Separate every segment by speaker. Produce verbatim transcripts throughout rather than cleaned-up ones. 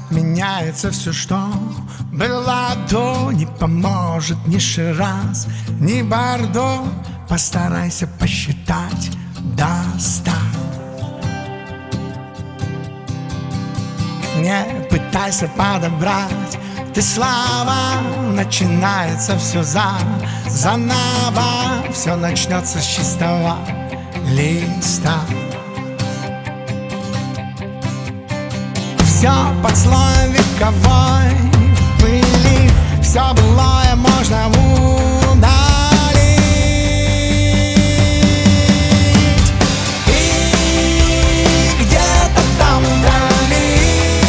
Speaker 1: меняется все, что было до. Не поможет ни Шираз, ни Бордо. Постарайся посчитать до ста. Не пытайся подобрать ты слова. Начинается все за, заново. Все начнется с чистого листа. Все под слоем вековой пыли. Все былое можно удалить. И где-то там вдали,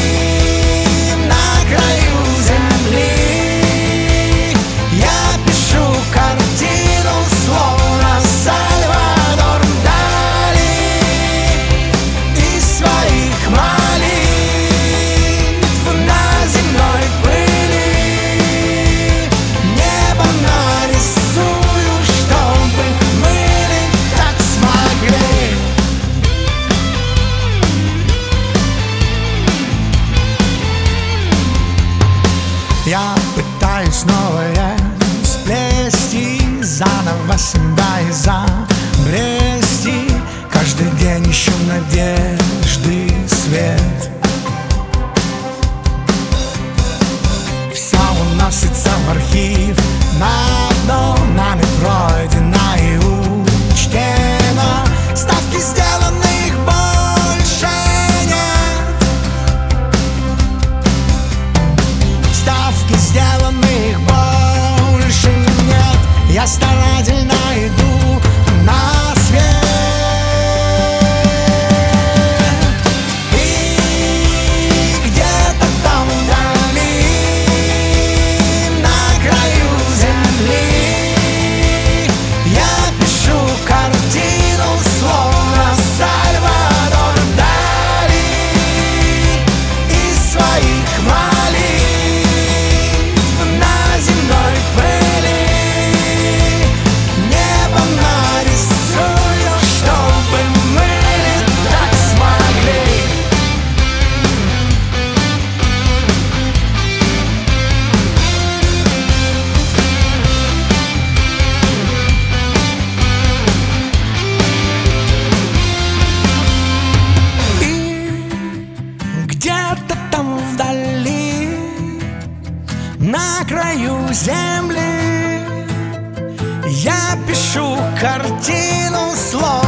Speaker 1: на краю земли, я пишу картину, словно Сальвадор Дали. Из своих молитв на земной пыли небо нарисую, чтобы мы так смогли. Я пытаюсь новое сплести, заново себя изобрести. Каждый день ищу надежды свет. Все уносится в архив на дно, нами пройдено и учтено. Ставки сделаны, их больше нет. Ставки сделаны, их больше нет. Я старательно иду на свет. И где-то там вдали, на краю земли, я пишу картину, словно Сальвадор Дали. Из своих молитв на земной пыли небо нарисую, чтобы мы так смогли. И где-то там вдали, на краю земли, я пишу картину, словно